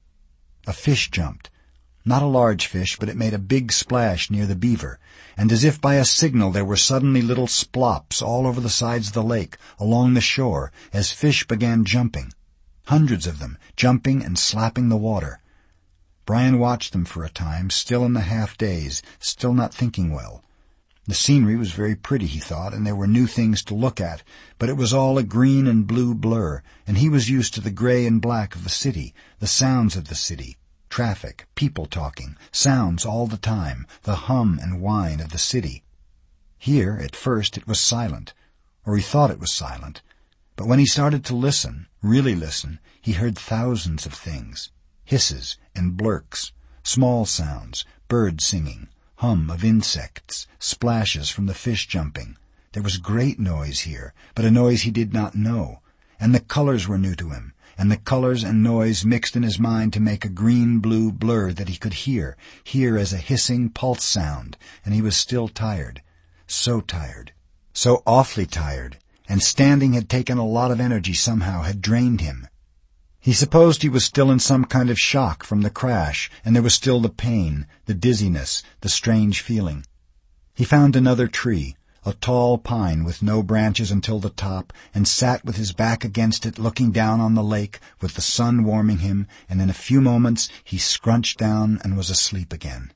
A fish jumped. Not a large fish, but it made a big splash near the beaver, and as if by a signal there were suddenly little splops all over the sides of the lake, along the shore, as fish began jumping. Hundreds of them, jumping and slapping the water. Brian watched them for a time, still in the half-daze, still not thinking well. The scenery was very pretty, he thought, and there were new things to look at, but it was all a green and blue blur, and he was used to the gray and black of the city, the sounds of the city, traffic, people talking, sounds all the time, the hum and whine of the city. Here, at first, it was silent, or he thought it was silent, but when he started to listen, really listen, he heard thousands of things, hisses and blurks, small sounds, birds singing, hum of insects, splashes from the fish jumping. There was great noise here, but a noise he did not know, and the colors were new to him, and the colors and noise mixed in his mind to make a green-blue blur that he could hear as a hissing pulse sound, and he was still tired, so awfully tired, and standing had taken a lot of energy somehow, had drained him. He supposed he was still in some kind of shock from the crash, and there was still the pain, the dizziness, the strange feeling. He found another tree, a tall pine with no branches until the top, and sat with his back against it, looking down on the lake, with the sun warming him, and in a few moments he scrunched down and was asleep again.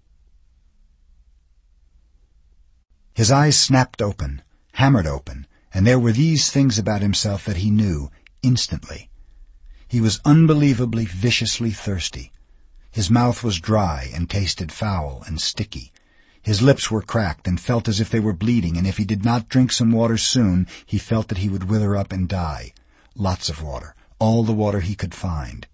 His eyes snapped open, hammered open, and there were these things about himself that he knew, instantly. He was unbelievably, viciously thirsty. His mouth was dry and tasted foul and sticky. His lips were cracked and felt as if they were bleeding, and if he did not drink some water soon, he felt that he would wither up and die. Lots of water, all the water he could find.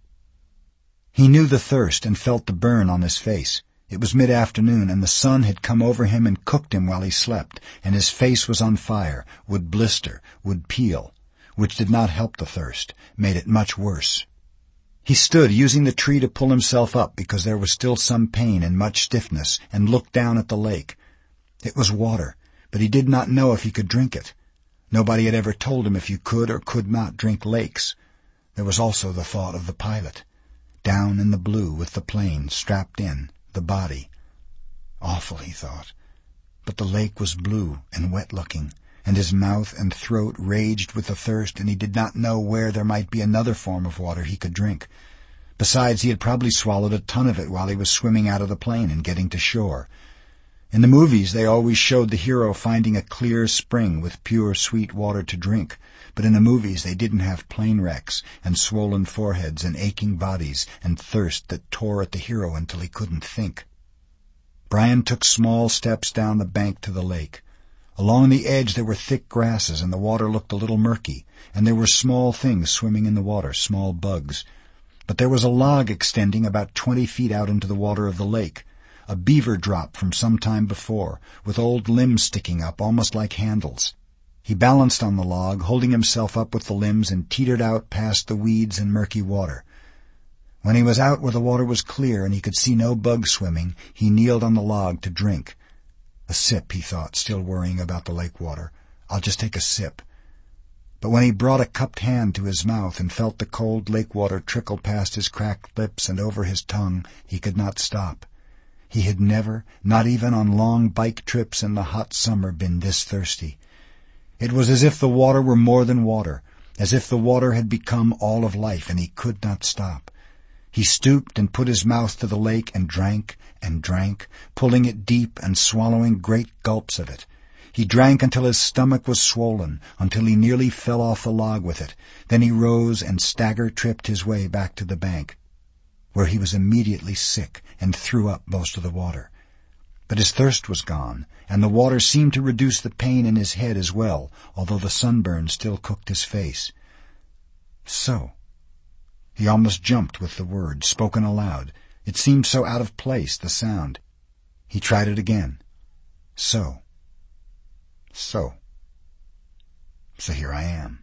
He knew the thirst and felt the burn on his face. It was mid-afternoon, and the sun had come over him and cooked him while he slept, and his face was on fire, would blister, would peel, which did not help the thirst, made it much worse. He stood, using the tree to pull himself up because there was still some pain and much stiffness, and looked down at the lake. It was water, but he did not know if he could drink it. Nobody had ever told him if you could or could not drink lakes. There was also the thought of the pilot, down in the blue with the plane strapped in, the body. Awful, he thought. But the lake was blue and wet-looking, and his mouth and throat raged with the thirst, and he did not know where there might be another form of water he could drink. Besides, he had probably swallowed a ton of it while he was swimming out of the plane and getting to shore. In the movies, they always showed the hero finding a clear spring with pure, sweet water to drink, but in the movies they didn't have plane wrecks and swollen foreheads and aching bodies and thirst that tore at the hero until he couldn't think. Brian took small steps down the bank to the lake. Along the edge there were thick grasses, and the water looked a little murky, and there were small things swimming in the water, small bugs. But there was a log extending about 20 feet out into the water of the lake, a beaver drop from some time before, with old limbs sticking up almost like handles. He balanced on the log, holding himself up with the limbs, and teetered out past the weeds and murky water. When he was out where the water was clear and he could see no bugs swimming, he kneeled on the log to drink. A sip, he thought, still worrying about the lake water. I'll just take a sip. But when he brought a cupped hand to his mouth and felt the cold lake water trickle past his cracked lips and over his tongue, he could not stop. He had never, not even on long bike trips in the hot summer, been this thirsty. It was as if the water were more than water, as if the water had become all of life, and he could not stop. He stooped and put his mouth to the lake and drank, pulling it deep and swallowing great gulps of it. He drank until his stomach was swollen, until he nearly fell off the log with it. Then he rose and stagger-tripped his way back to the bank, where he was immediately sick and threw up most of the water. But his thirst was gone, and the water seemed to reduce the pain in his head as well, although the sunburn still cooked his face. So. He almost jumped with the word, spoken aloud. It seemed so out of place, the sound. He tried it again. So. So here I am.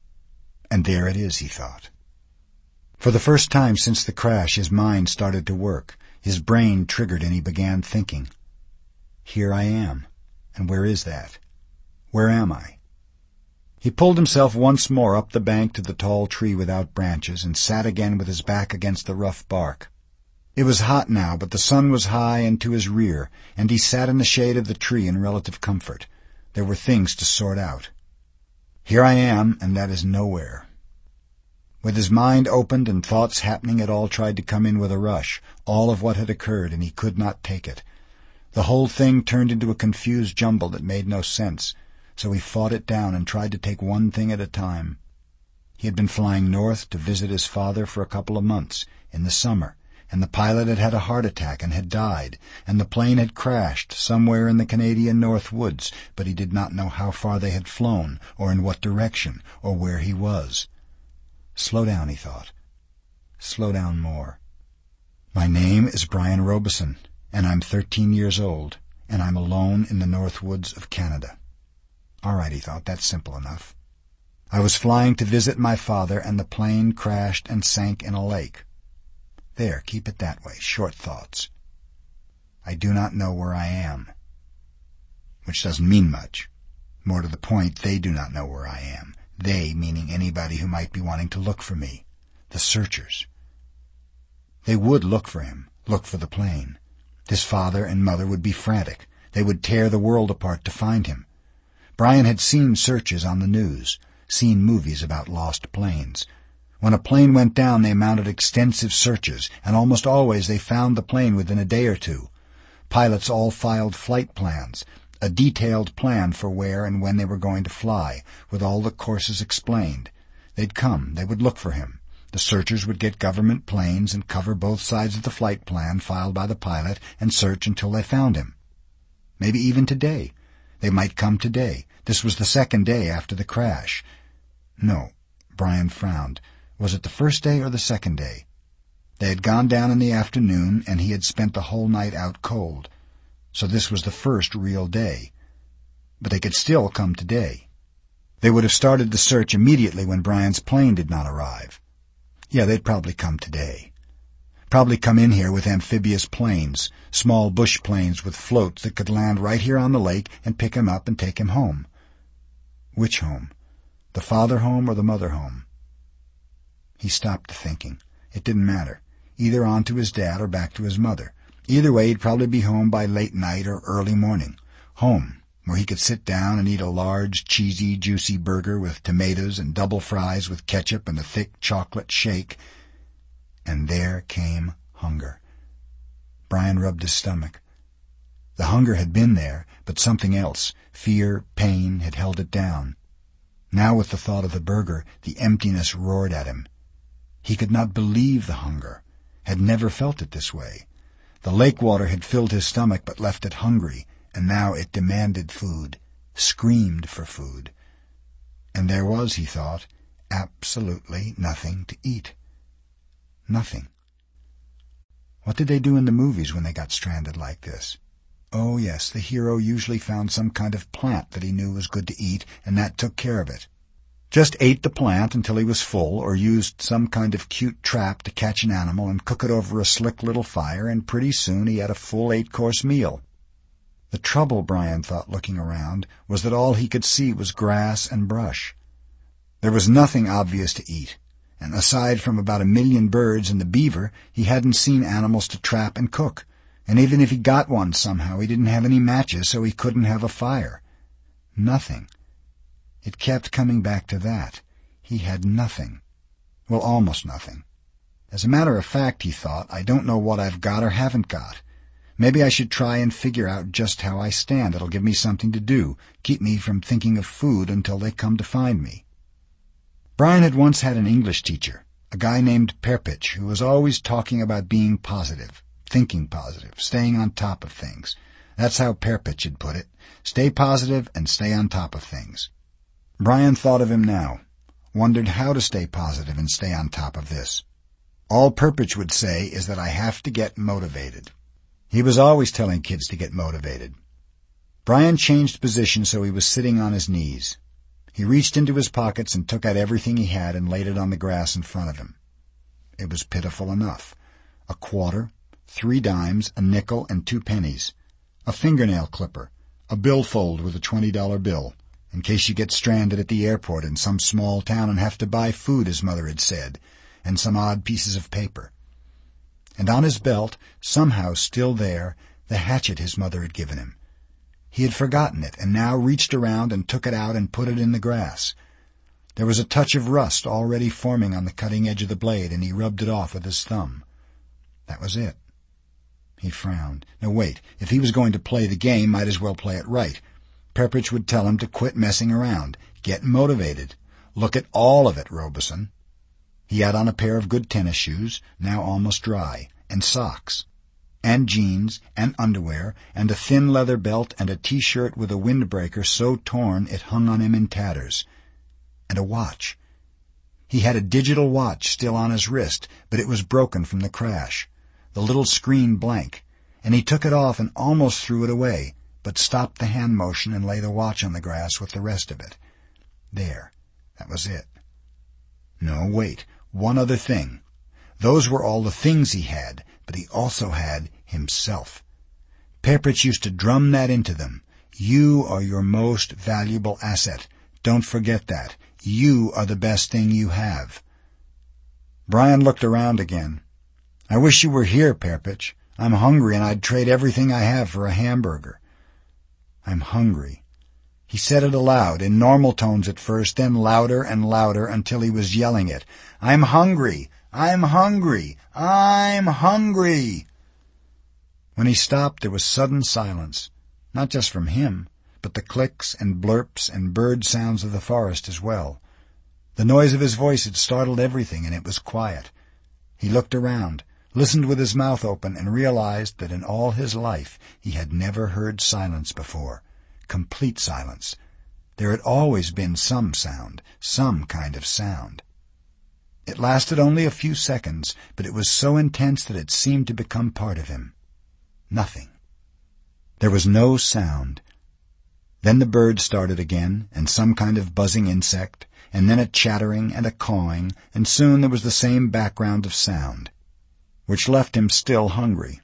And there it is, he thought. For the first time since the crash, his mind started to work. His brain triggered and he began thinking. Here I am. And where is that? Where am I? He pulled himself once more up the bank to the tall tree without branches and sat again with his back against the rough bark. It was hot now, but the sun was high and to his rear, and he sat in the shade of the tree in relative comfort. There were things to sort out. Here I am, and that is nowhere. With his mind opened and thoughts happening, it all tried to come in with a rush, all of what had occurred, and he could not take it. The whole thing turned into a confused jumble that made no sense, so he fought it down and tried to take one thing at a time. He had been flying north to visit his father for a couple of months, in the summer, and the pilot had had a heart attack and had died, and the plane had crashed somewhere in the Canadian North Woods, but he did not know how far they had flown, or in what direction, or where he was. Slow down, he thought. Slow down more. My name is Brian Robeson, and I'm 13 years old, and I'm alone in the North Woods of Canada. All right, he thought, that's simple enough. I was flying to visit my father, and the plane crashed and sank in a lake. There, keep it that way, short thoughts. I do not know where I am. Which doesn't mean much. More to the point, they do not know where I am. They, meaning anybody who might be wanting to look for me. The searchers. They would look for him, look for the plane. His father and mother would be frantic. They would tear the world apart to find him. Brian had seen searches on the news, seen movies about lost planes. When a plane went down, they mounted extensive searches, and almost always they found the plane within a day or two. Pilots all filed flight plans, a detailed plan for where and when they were going to fly, with all the courses explained. They'd come, they would look for him. The searchers would get government planes and cover both sides of the flight plan filed by the pilot and search until they found him. Maybe even today. They might come today. This was the second day after the crash. No, Brian frowned. Was it the first day or the second day? They had gone down in the afternoon, and he had spent the whole night out cold. So this was the first real day. But they could still come today. They would have started the search immediately when Brian's plane did not arrive. Yeah, they'd probably come today. Probably come in here with amphibious planes, small bush planes with floats that could land right here on the lake and pick him up and take him home. Which home? The father home or the mother home? He stopped thinking. It didn't matter. Either on to his dad or back to his mother. Either way, he'd probably be home by late night or early morning. Home, where he could sit down and eat a large, cheesy, juicy burger with tomatoes and double fries with ketchup and a thick chocolate shake. And there came hunger. Brian rubbed his stomach. The hunger had been there, but something else, fear, pain, had held it down. Now with the thought of the burger, the emptiness roared at him. He could not believe the hunger, had never felt it this way. The lake water had filled his stomach but left it hungry, and now it demanded food, screamed for food. And there was, he thought, absolutely nothing to eat. Nothing. What did they do in the movies when they got stranded like this? Oh, yes, the hero usually found some kind of plant that he knew was good to eat, and that took care of it. Just ate the plant until he was full, or used some kind of cute trap to catch an animal and cook it over a slick little fire, and pretty soon he had a full 8-course meal. The trouble, Brian thought, looking around, was that all he could see was grass and brush. There was nothing obvious to eat, and aside from about 1,000,000 birds and the beaver, he hadn't seen animals to trap and cook, and even if he got one somehow, he didn't have any matches, so he couldn't have a fire. Nothing. It kept coming back to that. He had nothing. Well, almost nothing. As a matter of fact, he thought, I don't know what I've got or haven't got. Maybe I should try and figure out just how I stand. It'll give me something to do, keep me from thinking of food until they come to find me. Brian had once had an English teacher, a guy named Perpich, who was always talking about being positive, thinking positive, staying on top of things. That's how Perpich had put it. Stay positive and stay on top of things. Brian thought of him now, wondered how to stay positive and stay on top of this. All Perpich would say is that I have to get motivated. He was always telling kids to get motivated. Brian changed position so he was sitting on his knees. He reached into his pockets and took out everything he had and laid it on the grass in front of him. It was pitiful enough. A quarter, 3 dimes, a nickel, and 2 pennies. A fingernail clipper, a billfold with a $20 bill, in case you get stranded at the airport in some small town and have to buy food, his mother had said, and some odd pieces of paper. And on his belt, somehow still there, the hatchet his mother had given him. He had forgotten it, and now reached around and took it out and put it in the grass. There was a touch of rust already forming on the cutting edge of the blade, and he rubbed it off with his thumb. That was it. He frowned. Now wait, if he was going to play the game, might as well play it right. Perpich would tell him to quit messing around. Get motivated. Look at all of it, Robeson. He had on a pair of good tennis shoes, now almost dry, and socks, and jeans, and underwear, and a thin leather belt, and a T-shirt with a windbreaker so torn it hung on him in tatters, and a watch. He had a digital watch still on his wrist, but it was broken from the crash, the little screen blank, and he took it off and almost threw it away, but stopped the hand motion and lay the watch on the grass with the rest of it. There, that was it. No, wait. One other thing. Those were all the things he had, but he also had himself. Perpich used to drum that into them. You are your most valuable asset. Don't forget that. You are the best thing you have. Brian looked around again. I wish you were here, Perpich. I'm hungry and I'd trade everything I have for a hamburger. I'm hungry. He said it aloud, in normal tones at first, then louder and louder until he was yelling it. I'm hungry! I'm hungry! I'm hungry! When he stopped, there was sudden silence, not just from him, but the clicks and blurps and bird sounds of the forest as well. The noise of his voice had startled everything, and it was quiet. He looked around, listened with his mouth open, and realized that in all his life he had never heard silence before. Complete silence. There had always been some sound, some kind of sound. It lasted only a few seconds, but it was so intense that it seemed to become part of him. Nothing. There was no sound. Then the bird started again, and some kind of buzzing insect, and then a chattering and a cawing, and soon there was the same background of sound, which left him still hungry.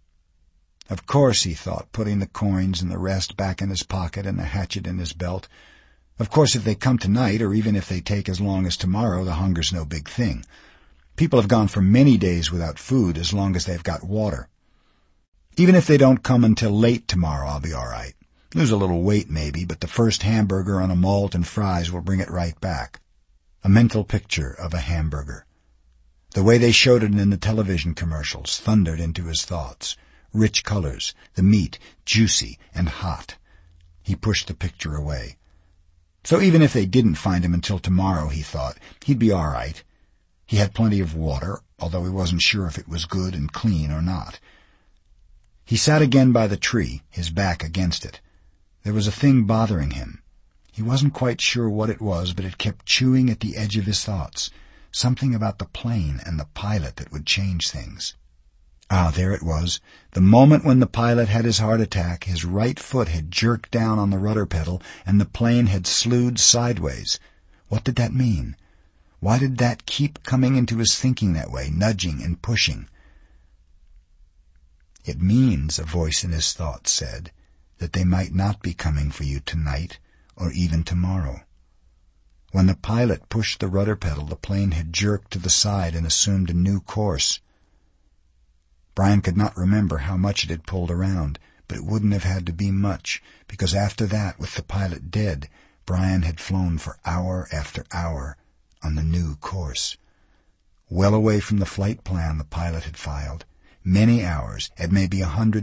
Of course, he thought, putting the coins and the rest back in his pocket and the hatchet in his belt. Of course, if they come tonight, or even if they take as long as tomorrow, the hunger's no big thing. People have gone for many days without food as long as they've got water. Even if they don't come until late tomorrow, I'll be all right. Lose a little weight maybe, but the first hamburger on a malt and fries will bring it right back. A mental picture of a hamburger. The way they showed it in the television commercials thundered into his thoughts. Rich colors, the meat juicy and hot. He pushed the picture away. So even if they didn't find him until tomorrow, he thought, he'd be all right. He had plenty of water, although he wasn't sure if it was good and clean or not. He sat again by the tree, his back against it. There was a thing bothering him. He wasn't quite sure what it was, but it kept chewing at the edge of his thoughts. Something about the plane and the pilot that would change things. Ah, there it was. The moment when the pilot had his heart attack, his right foot had jerked down on the rudder pedal, and the plane had slewed sideways. What did that mean? Why did that keep coming into his thinking that way, nudging and pushing? It means, a voice in his thoughts said, that they might not be coming for you tonight or even tomorrow. When the pilot pushed the rudder pedal, the plane had jerked to the side and assumed a new course. Brian could not remember how much it had pulled around, but it wouldn't have had to be much, because after that, with the pilot dead, Brian had flown for hour after hour on the new course. Well away from the flight plan the pilot had filed. Many hours, at maybe 100